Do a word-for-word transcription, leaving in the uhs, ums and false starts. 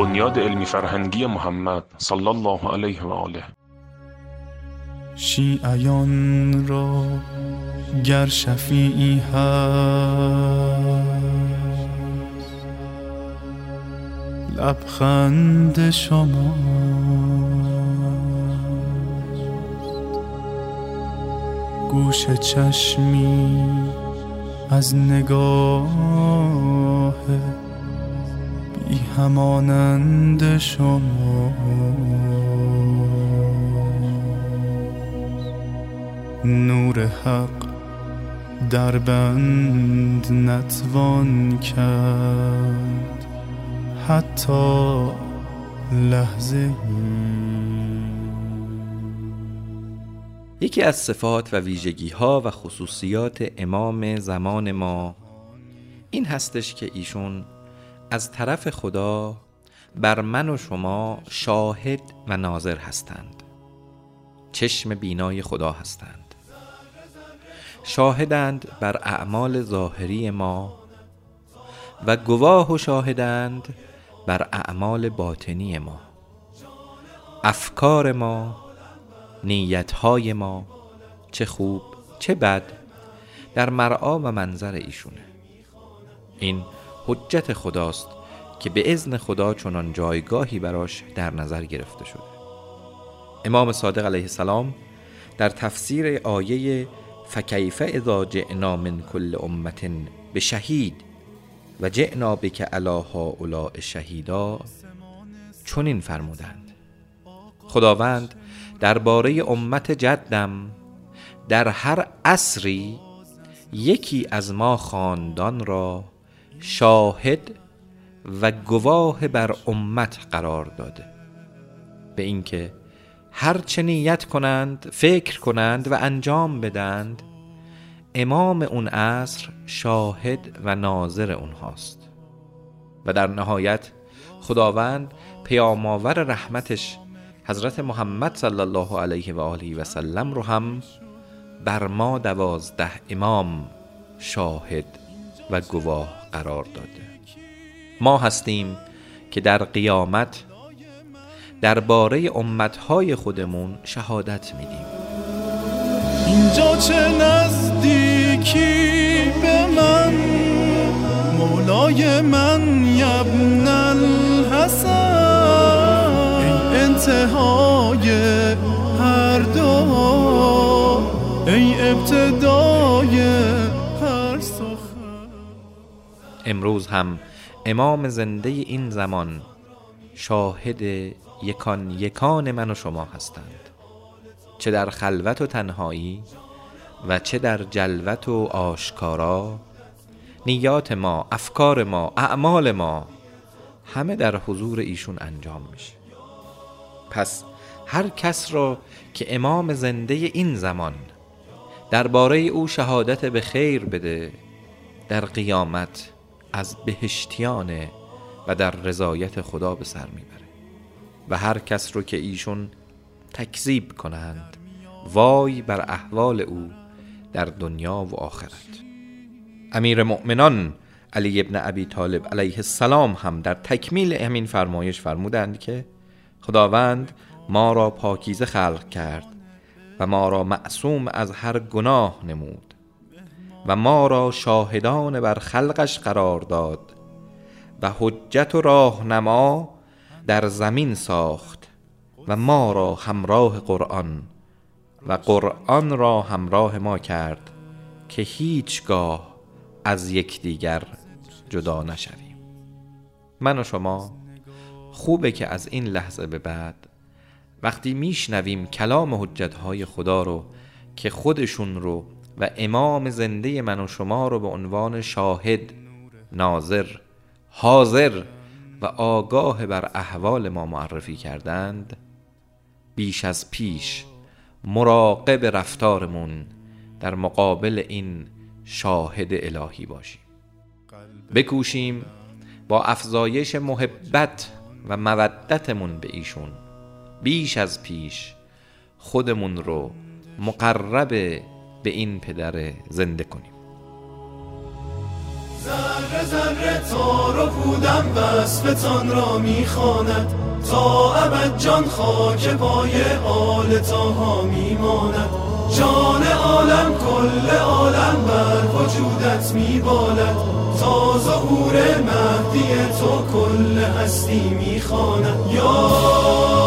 بنیاد علمی فرهنگی محمد صلی الله علیه و آله. شیعیان را گر شفیعی هست، لبخند شما گوش چشمی از نگاه بی همانند شما. نور حق در بند نتوان کرد حتی لحظه. یکی از صفات و ویژگی‌ها و خصوصیات امام زمان ما این هستش که ایشون از طرف خدا بر من و شما شاهد و ناظر هستند. چشم بینای خدا هستند، شاهدند بر اعمال ظاهری ما و گواه و شاهدند بر اعمال باطنی ما. افکار ما، نیتهای ما، چه خوب چه بد، در مرعا و منظر ایشونه. این حجت خداست که به اذن خدا چنان جایگاهی براش در نظر گرفته شده. امام صادق علیه السلام در تفسیر آیه فکیف اذا جئنا من کل امة بشهید و جئنا بک علی هؤلاء شهیدا چنین فرمودند: خداوند درباره امت جدم در هر عصری یکی از ما خاندان را شاهد و گواه بر امت قرار داده، به اینکه هر چه نیت کنند، فکر کنند و انجام بدند، امام اون عصر شاهد و ناظر اونهاست. و در نهایت خداوند پیام‌آور رحمتش حضرت محمد صلی الله علیه و آله و سلم رو هم بر ما دوازده امام شاهد و گواه قرار داده. ما هستیم که در قیامت درباره امتهای خودمون شهادت میدیم. اینجا چه نزدیکی به من، مولای من یبن الحسن، ای انتهای هر دو، ای ابتدای هر سخن. امروز هم امام زنده این زمان شاهد یکان یکان من و شما هستند، چه در خلوت و تنهایی و چه در جلوت و آشکارا. نیات ما، افکار ما، اعمال ما همه در حضور ایشون انجام میشه. پس هر کس را که امام زنده این زمان درباره او شهادت به خیر بده، در قیامت از بهشتیانه و در رضایت خدا به سر میبره. و هر کس رو که ایشون تکذیب کنند، وای بر احوال او در دنیا و آخرت. امیر مؤمنان علی ابن ابی طالب علیه السلام هم در تکمیل همین فرمایش فرمودند که خداوند ما را پاکیزه خلق کرد و ما را معصوم از هر گناه نمود و ما را شاهدان بر خلقش قرار داد و حجت و راهنما در زمین ساخت و ما را همراه قرآن و قرآن را همراه ما کرد که هیچگاه از یکدیگر جدا نشویم. من و شما خوبه که از این لحظه به بعد وقتی میشنویم کلام حجتهای خدا رو که خودشون رو و امام زنده من و شما رو به عنوان شاهد، ناظر، حاضر و آگاه بر احوال ما معرفی کردند، بیش از پیش مراقب رفتارمون در مقابل این شاهد الهی باشیم. بکوشیم با افزایش محبت و مودتمون به ایشون بیش از پیش خودمون رو مقرب به این پدر زنده کنیم. ذره ذره تار و پودم وصفتان را میخواند، تا ابد جان خاک پای آل طاها میماند. جان عالم کل عالم بر وجودت میبالد، تا ظهور مهدی تو کل هستی میخواند. یا